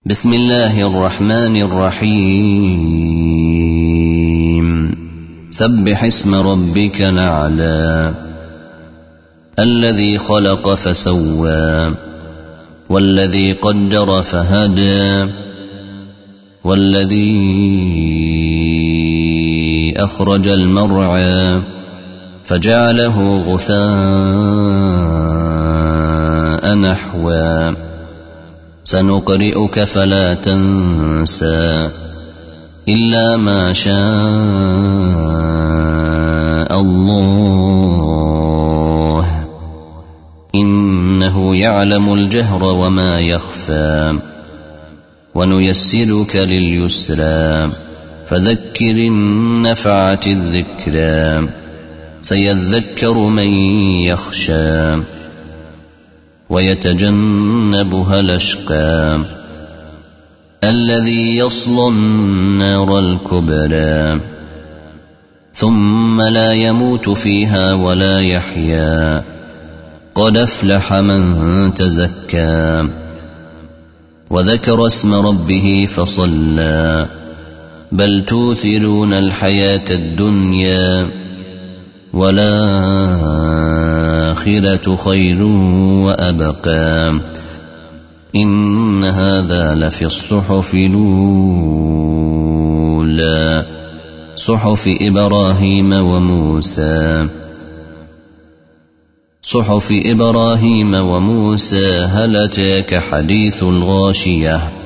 بسم الله الرحمن الرحيم سبح اسم ربك الأعلى الذي خلق فسوى والذي قدر فهدى والذي أخرج المرعى فجعله غثاء نحوا سنقرئك فلا تنسى إلا ما شاء الله إنه يعلم الجهر وما يخفى ونيسرك لليسرى فذكر إن نفعت الذكرى سيذكر من يخشى ويتجنبها الأشقى الذي يصلى النار الكبرى ثم لا يموت فيها ولا يحيا قد أفلح من تزكى وذكر اسم ربه فصلى بل توثرون الحياة الدنيا والآخرة خير وأبقى إن هذا لفي الصحف الأولى صحف إبراهيم وموسى صحف إبراهيم وموسى هل أتاك حديث الغاشية